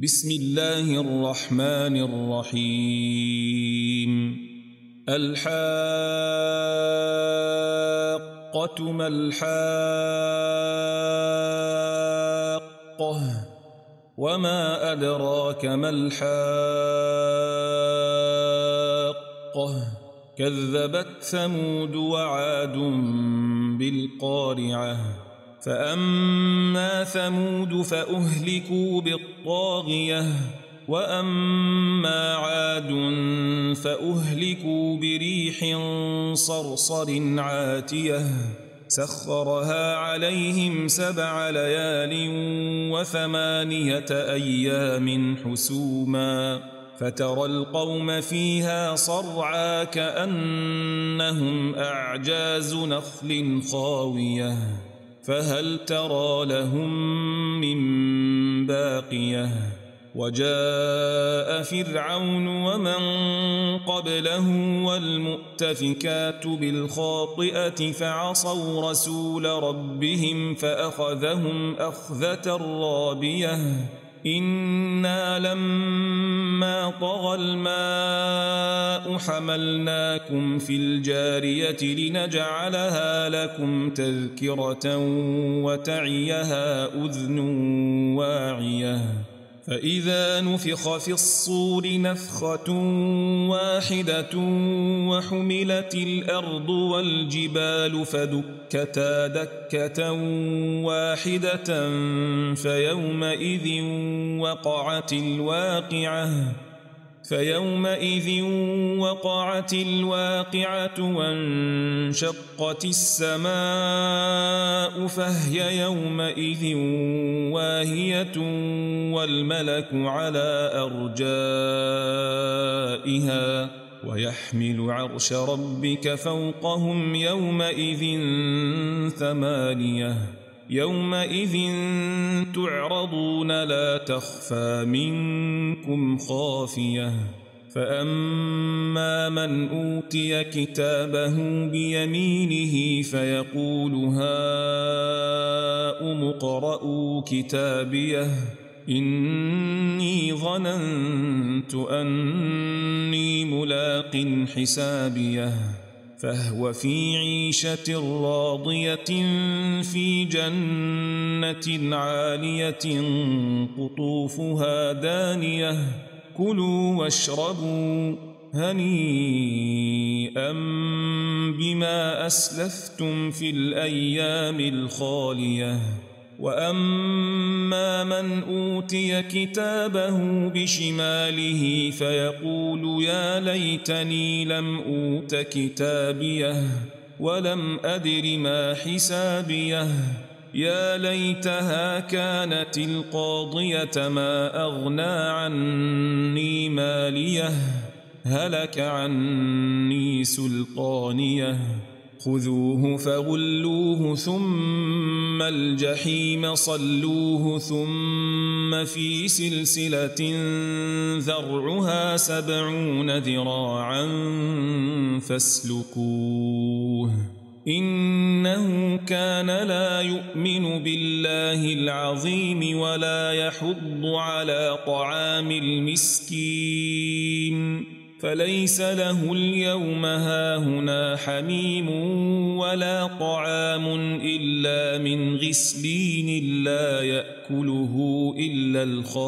بسم الله الرحمن الرحيم الحاقة ما الحاقة وما أدراك ما الحاقة كذبت ثمود وعاد بالقارعة فأما ثمود فأهلكوا بالطاغية وأما عاد فأهلكوا بريح صرصر عاتية سخرها عليهم 7 ليال و8 أيام حسوما فترى القوم فيها صرعى كأنهم أعجاز نخل خاوية فهل ترى لهم من باقية وجاء فرعون ومن قبله والمؤتفكات بالخاطئة فعصوا رسول ربهم فأخذهم أخذة رابية إنا لما طغى الماء حملناكم في الجارية لنجعلها لكم تذكرة وتعيها أذن واعية فإذا نفخ في الصور نفخة واحدة وحملت الأرض والجبال فدكتا دكة واحدة فيومئذ وقعت الواقعة وانشقت السماء فهي يومئذ واهية والملك على أرجائها ويحمل عرش ربك فوقهم يومئذ 8 يومئذ تعرضون لا تخفى منكم خافية فأما من أوتي كتابه بيمينه فيقول هاؤم اقرءوا كتابيه إني ظننت أني ملاق حسابيه فهو في عيشة راضية في جنة عالية قطوفها دانية كلوا واشربوا هنيئا بما أسلفتم في الأيام الخالية وأما من أوتي كتابه بشماله فيقول يا ليتني لم أوت كتابيه ولم أدر ما حسابيه يا ليتها كانت القاضية ما أغنى عني ماليه هلك عني سلطانيه خذوه فغلوه ثم الجحيم صلوه ثم في سلسلة ذرعها 70 ذراعا فاسلكوه إنه كان لا يؤمن بالله العظيم ولا يحض على طعام المسكين فليس له اليوم هاهنا حميم ولا طعام إلا من غسلين لا يأكله إلا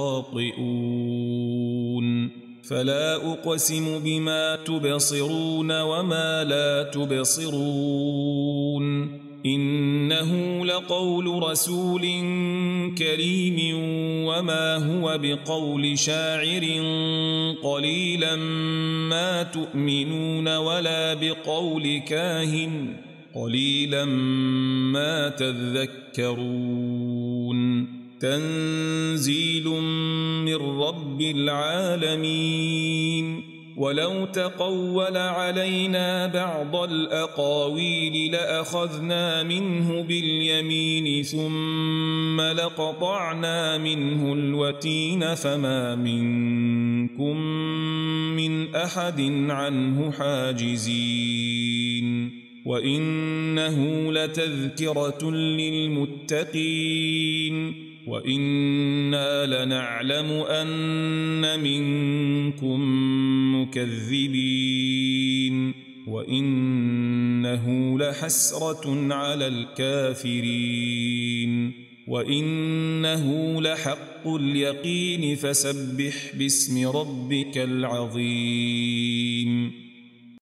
الخاطئون فلا أقسم بما تبصرون وما لا تبصرون إنه لقول رسول كريم وما هو بقول شاعر قليلا ما تؤمنون ولا بقول كاهن قليلا ما تذكرون تنزيل من رب العالمين ولو تقول علينا بعض الأقاويل لأخذنا منه باليمين ثم لقطعنا منه الوتين فما منكم من أحد عنه حاجزين وإنه لتذكرة للمتقين وإنا لنعلم أن منكم مكذبين وإنه لحسرة على الكافرين وإنه لحق اليقين فسبح باسم ربك العظيم